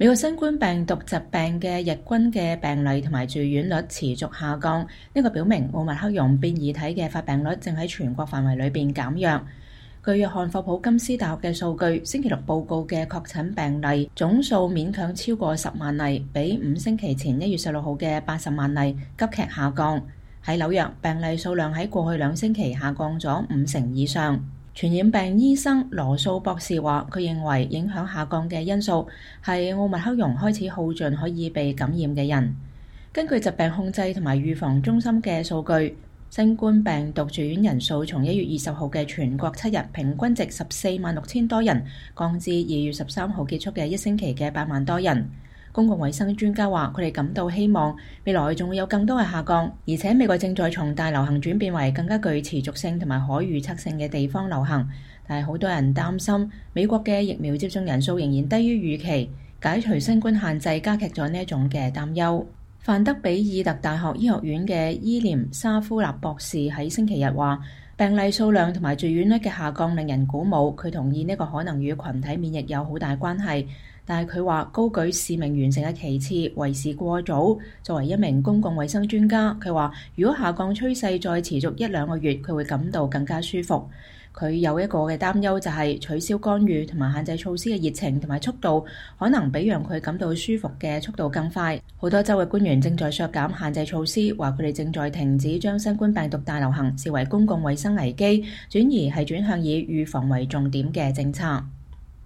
美國新冠病毒疾病嘅日均嘅病例同埋住院率持續下降，呢個表明奧密克戎變異體嘅發病率正喺全國範圍裏邊減弱。據約翰霍普金斯大學嘅數據，星期六報告嘅確診病例總數勉強超過10萬例，比5星期前1月16號嘅80萬例急劇下降。喺紐約，病例數量喺過去2星期下降咗50%以上。傳染病醫生羅素博士話，佢認為影響下降嘅因素係奧密克戎開始耗盡可以被感染嘅人。根據疾病控制同埋預防中心嘅數據，新冠病毒住院人數從1月20號嘅全國7日平均值146000多人，降至2月13號結束嘅1星期嘅8萬多人。公共衛生專家話，佢哋感到希望未來仲會有更多嘅下降，而且美國正在從大流行轉變為更加具持續性同埋可預測性嘅地方流行。但係好多人擔心美國嘅疫苗接種人數仍然低於預期，解除新冠限制加劇咗呢一種嘅擔憂。范德比爾特大學醫學院嘅伊廉沙夫納博士喺星期日話，病例數量同埋住院率嘅下降令人鼓舞，佢同意呢個可能與群體免疫有好大關係。但係佢話高舉使命完成嘅旗幟為時過早。作為一名公共衛生專家，佢話如果下降趨勢再持續1-2個月，佢會感到更加舒服。佢有一個嘅擔憂就係取消干預同埋限制措施嘅熱情同埋速度，可能比讓佢感到舒服嘅速度更快。好多州嘅官員正在削減限制措施，話佢哋正在停止將新冠病毒大流行視為公共衛生危機，轉而係轉向以預防為重點嘅政策。